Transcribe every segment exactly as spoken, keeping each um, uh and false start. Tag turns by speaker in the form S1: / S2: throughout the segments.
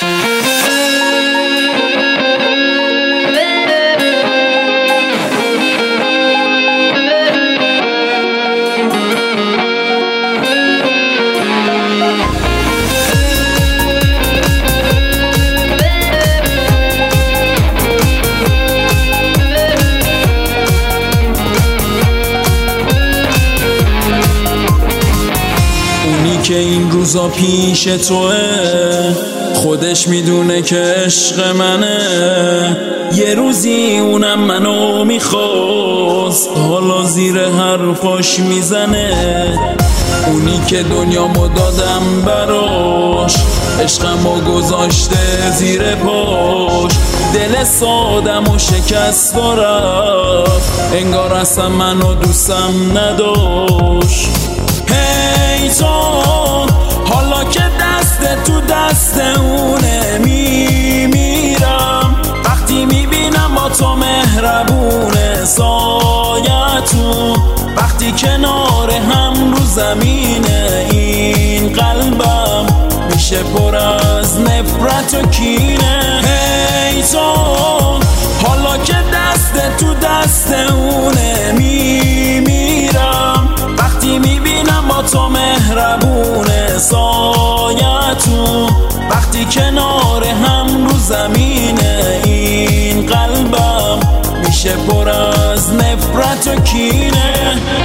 S1: که این روزا پیش توه، خودش میدونه که عشق منه. یه روزی اونم منو میخواست، حالا زیر حرفاش میزنه. اونی که دنیامو دادم براش، عشقمو گذاشته زیر پاش. دل سادم و شکست و رفت، انگار اصلا منو دوستم نداشت. هی تو حالا که دست تو دست اونه، میمیرم وقتی میبینم با تو مهربونه. سایتون وقتی کنار هم رو زمینه، این قلبم میشه پر از نفرت و کینه. هی تو حالا که دست تو دست اونه، میمیرم وقتی میبینم با تو مهربونه. سایتون وقتی کنار هم رو زمینه، این قلبم میشه پر از نفرت و کینه.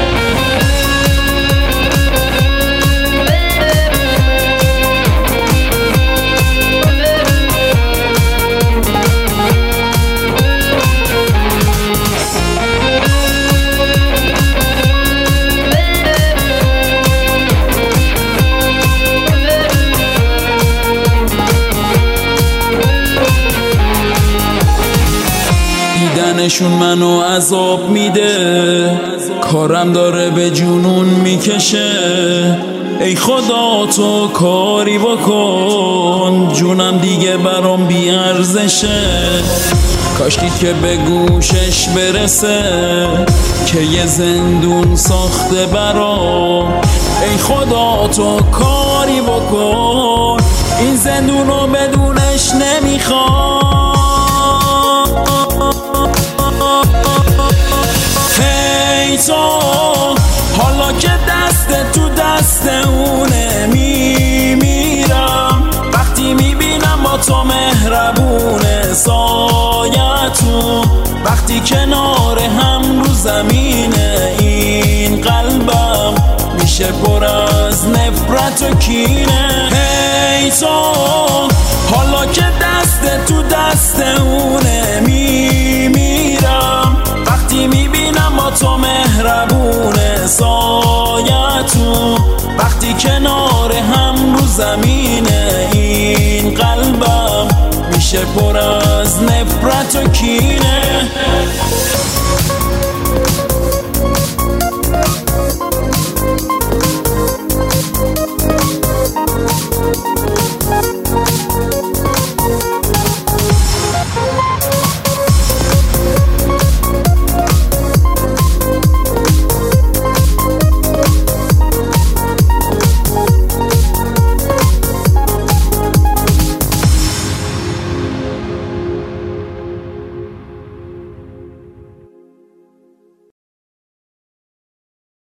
S1: دیدنشون منو عذاب میده، کارم داره به جنون میکشه. ای خدا تو کاری بکن، جونم دیگه برام بیارزشه. کاشکی که به گوشش برسه که یه زندون ساخته برام. ای خدا تو کاری بکن، این زندونو بدونش نمیخوام. هی تو حالا که دست تو دست اونه، میمیرم وقتی میبینم با تو مهربونه. سایتون وقتی کنار هم رو زمینه، این قلبم میشه پر از نفرت و کینه. هی تو حالا که دست تو دست اونه، میمیرم وقتی میبینم با تو مهربونه. سایتون وقتی کنار هم رو زمینه، این قلبم میشه پر از نفرت و کینه.